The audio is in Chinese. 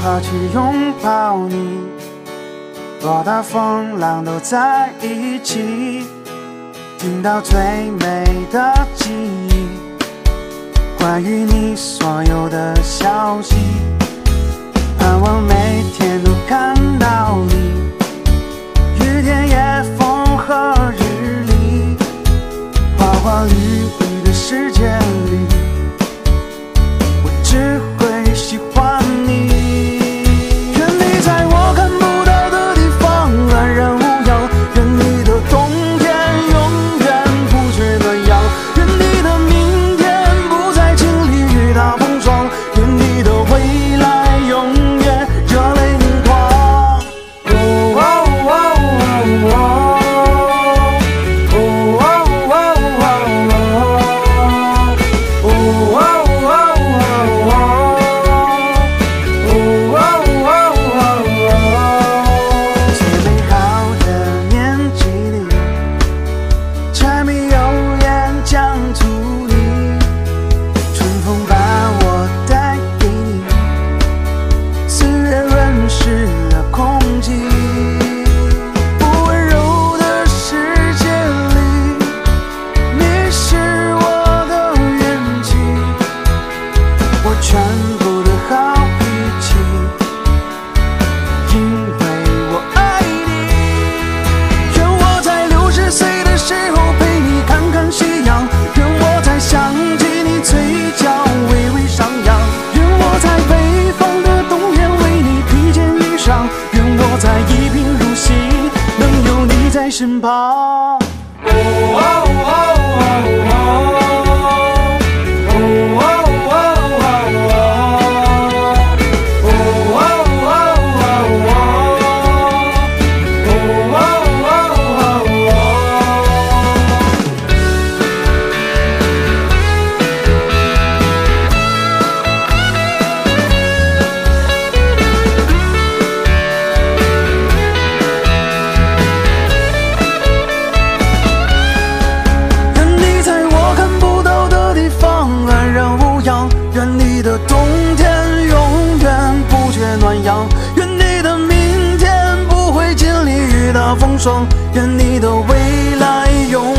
好去拥抱你，多大风浪都在一起，听到最美的记忆，关于你所有的消息，盼望每天都看到你，雨天也风和日丽，花花绿绿的世界里，我只会喜欢你。愿你在我看不到的地方安然无恙，愿你的冬天永远不觉暖阳，愿你的明天不再经历雨打风霜，愿你的未来永远热泪盈眶。身旁。风霜，愿你的未来永